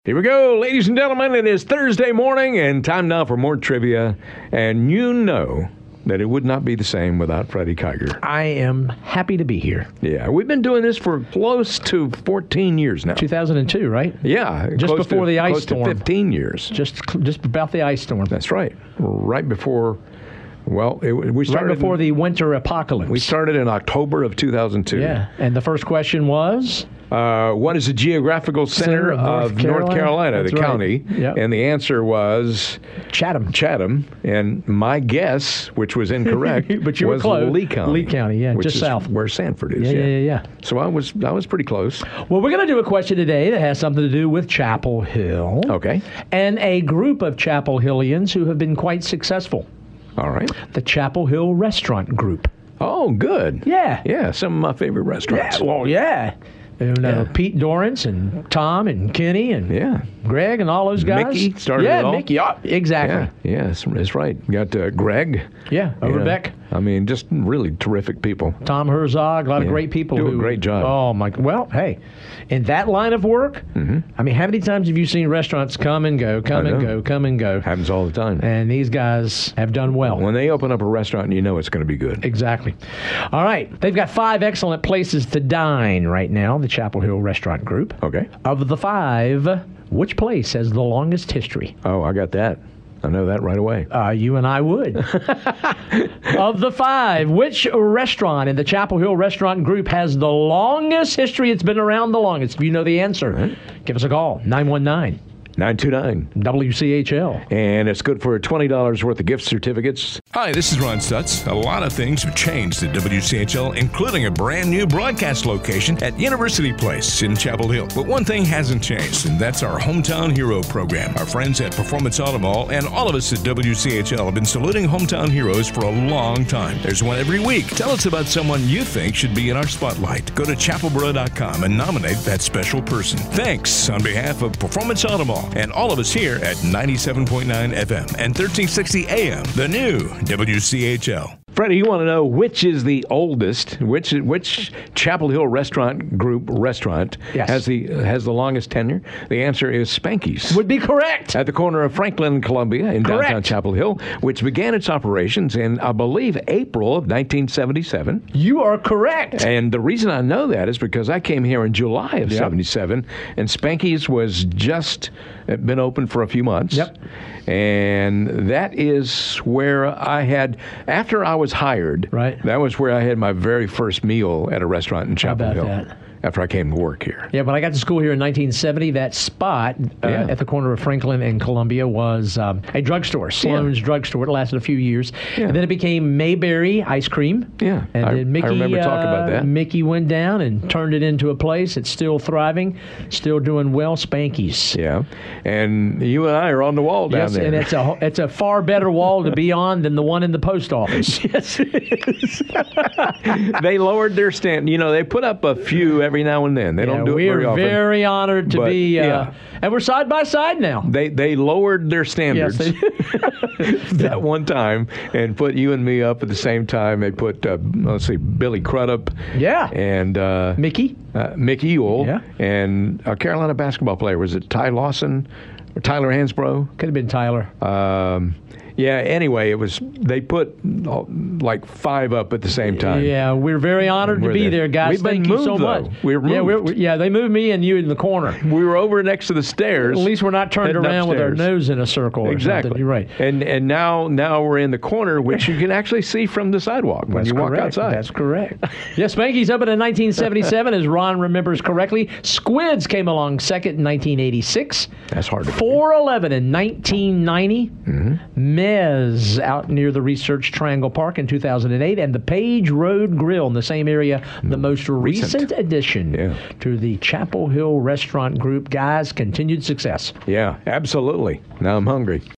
Here we go, ladies and gentlemen. It is Thursday morning, and time now for more trivia. And you know that it would not be the same without Freddie Kiger. I am happy to be here. Yeah, we've been doing this for close to 14 years now. 2002, right? Yeah. Just before the ice storm. Close to 15 years. Just about the ice storm. That's right. Right before, we started... Right before the winter apocalypse. We started in October of 2002. Yeah, and the first question was? What is the geographical center of North Carolina, the county? Yep. And the answer was... Chatham. And my guess, which was incorrect, but you was were close. Lee County. Lee County, yeah, which just is south. where Sanford is. Yeah. So I was pretty close. Well, we're going to do a question today that has something to do with Chapel Hill. Okay. And a group of Chapel Hillians who have been quite successful. All right. The Chapel Hill Restaurant Group. Oh, good. Yeah. Yeah, some of my favorite restaurants. Yeah, well, yeah. You know, Pete Dorrance and Tom and Kenny and Greg and all those guys. Mickey started it all. Yeah, Mickey. Yeah, exactly. Yeah, that's right. You got Greg. Yeah, Overbeck. I mean, just really terrific people. Tom Herzog, a lot of great people. Do a great job. Oh, my. Well, hey, in that line of work, I mean, how many times have you seen restaurants come and go? Happens all the time. And these guys have done well. When they open up a restaurant, you know it's going to be good. Exactly. All right. They've got 5 excellent places to dine right now, the Chapel Hill Restaurant Group. Okay. Of the 5, which place has the longest history? Oh, I got that. I know that right away. You and I would. Of the 5, which restaurant in the Chapel Hill Restaurant Group has the longest history? It's been around the longest. If you know the answer, give us a call, 919. 929 WCHL. And it's good for $20 worth of gift certificates. Hi, this is Ron Stutz. A lot of things have changed at WCHL, including a brand new broadcast location at University Place in Chapel Hill. But one thing hasn't changed, and that's our Hometown Hero program. Our friends at Performance Auto Mall and all of us at WCHL have been saluting Hometown Heroes for a long time. There's one every week. Tell us about someone you think should be in our spotlight. Go to chapelboro.com and nominate that special person. Thanks on behalf of Performance Auto Mall and all of us here at 97.9 FM and 1360 AM, the new WCHL. Freddie, you want to know which is the oldest, which Chapel Hill Restaurant Group restaurant has the longest tenure? The answer is Spanky's. Would be correct. At the corner of Franklin and Columbia in downtown Chapel Hill, which began its operations in, I believe, April of 1977. You are correct. And the reason I know that is because I came here in July of 77, and Spanky's was just been open for a few months. Yep. And that is where I had, after I was hired, that was where I had my very first meal at a restaurant in Chapel Hill. That? After I came to work here. Yeah, when I got to school here in 1970, that spot at the corner of Franklin and Columbia was a drugstore, Sloan's Drugstore. It lasted a few years. Yeah. And then it became Mayberry Ice Cream. Yeah, and then Mickey, I remember talking about that. Mickey went down and turned it into a place. It's still thriving, still doing well, Spanky's. Yeah, and you and I are on the wall down there. And it's a far better wall to be on than the one in the post office. Yes, it is. They lowered their stand. You know, they put up a few every now and then. They don't do it very often. We're very honored to be, and we're side by side now. They lowered their standards that one time and put you and me up at the same time. They put, Billy Crudup. Yeah. And Mickey Ewell. Yeah. And a Carolina basketball player. Was it Ty Lawson or Tyler Hansbrough? Could have been Tyler. Yeah, anyway, they put like 5 up at the same time. Yeah, we're very honored to be there, guys. Thank you so much. We were moved. They moved me and you in the corner. We were over next to the stairs. At least we're not turned around with our nose in a circle or something. You're right. And now we're in the corner, which you can actually see from the sidewalk when you walk outside. That's correct. Yes, Spanky's opened in 1977, as Ron remembers correctly. Squids came along second in 1986. That's hard to believe. 411 in 1990. Mez out near the Research Triangle Park in 2008, and the Page Road Grill in the same area, the most recent addition to the Chapel Hill Restaurant Group. Guys, continued success. Yeah, absolutely. Now I'm hungry.